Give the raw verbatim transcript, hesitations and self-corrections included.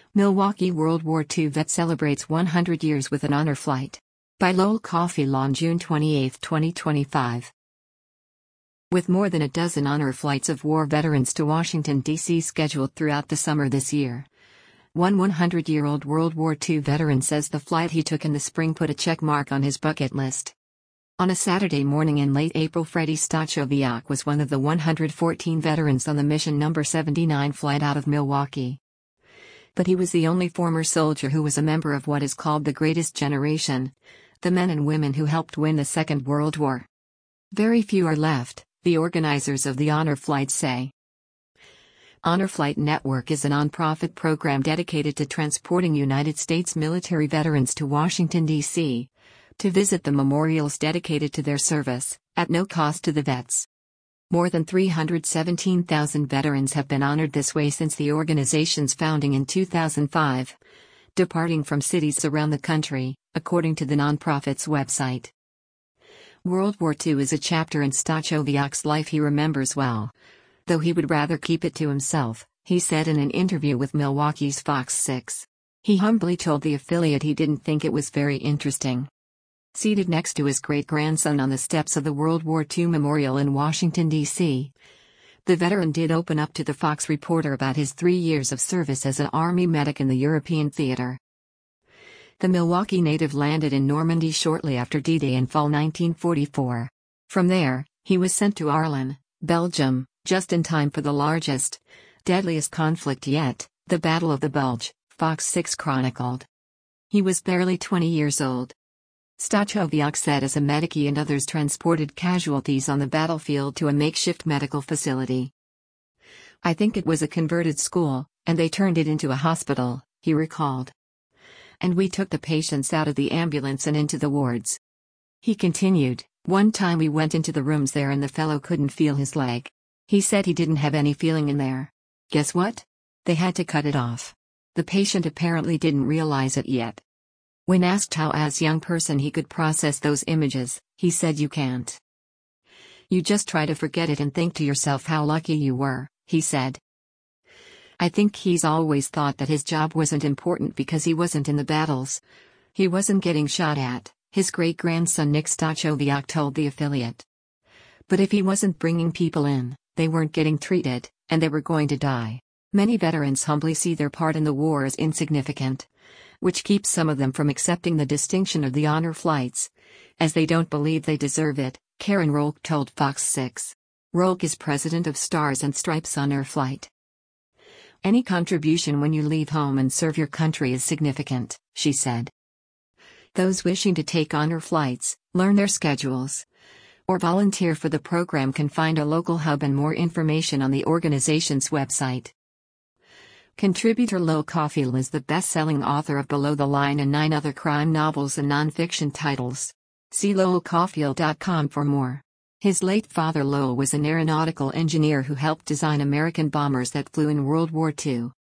Milwaukee World War Two vet celebrates one hundred years with an honor flight. By Lowell Cauffiel on June twenty-eighth, twenty twenty-five. With more than a dozen honor flights of war veterans to Washington, D C scheduled throughout the summer this year, one hundred-year-old World War Two veteran says the flight he took in the spring put a check mark on his bucket list. On a Saturday morning in late April, Freddie Stachowiak was one of the one hundred fourteen veterans on the Mission Number seventy-nine flight out of Milwaukee. But he was the only former soldier who was a member of what is called the Greatest Generation, the men and women who helped win the Second World War. Very few are left, the organizers of the honor flight say. Honor Flight Network is a nonprofit program dedicated to transporting United States military veterans to Washington, D C, to visit the memorials dedicated to their service, at no cost to the vets. More than three hundred seventeen thousand veterans have been honored this way since the organization's founding in two thousand five, departing from cities around the country, according to the nonprofit's website. World War Two is a chapter in Stachowiak's life he remembers well, though he would rather keep it to himself, he said in an interview with Milwaukee's Fox six. He humbly told the affiliate he didn't think it was very interesting. Seated next to his great-grandson on the steps of the World War Two Memorial in Washington, D C, the veteran did open up to the Fox reporter about his three years of service as an Army medic in the European theater. The Milwaukee native landed in Normandy shortly after D-Day in fall nineteen forty-four. From there, he was sent to Arlon, Belgium, just in time for the largest, deadliest conflict yet, the Battle of the Bulge, Fox six chronicled. He was barely twenty years old. Stachowiak said as a medic he and others transported casualties on the battlefield to a makeshift medical facility. "I think it was a converted school, and they turned it into a hospital," he recalled. "And we took the patients out of the ambulance and into the wards." He continued, "One time we went into the rooms there and the fellow couldn't feel his leg. He said he didn't have any feeling in there. Guess what? They had to cut it off. The patient apparently didn't realize it yet." When asked how as a young person he could process those images, he said, "You can't. You just try to forget it and think to yourself how lucky you were," he said. "I think he's always thought that his job wasn't important because he wasn't in the battles. He wasn't getting shot at," his great-grandson Nick Stachowiak told the affiliate. "But if he wasn't bringing people in, they weren't getting treated, and they were going to die." Many veterans humbly see their part in the war as insignificant, which keeps some of them from accepting the distinction of the honor flights, as they don't believe they deserve it, Karen Rolk told Fox six. Rolk is president of Stars and Stripes Honor Flight. "Any contribution when you leave home and serve your country is significant," she said. Those wishing to take honor flights, learn their schedules, or volunteer for the program can find a local hub and more information on the organization's website. Contributor Lowell Cauffiel is the best-selling author of Below the Line and nine other crime novels and nonfiction titles. See lowell cauffiel dot com for more. His late father Lowell was an aeronautical engineer who helped design American bombers that flew in World War Two.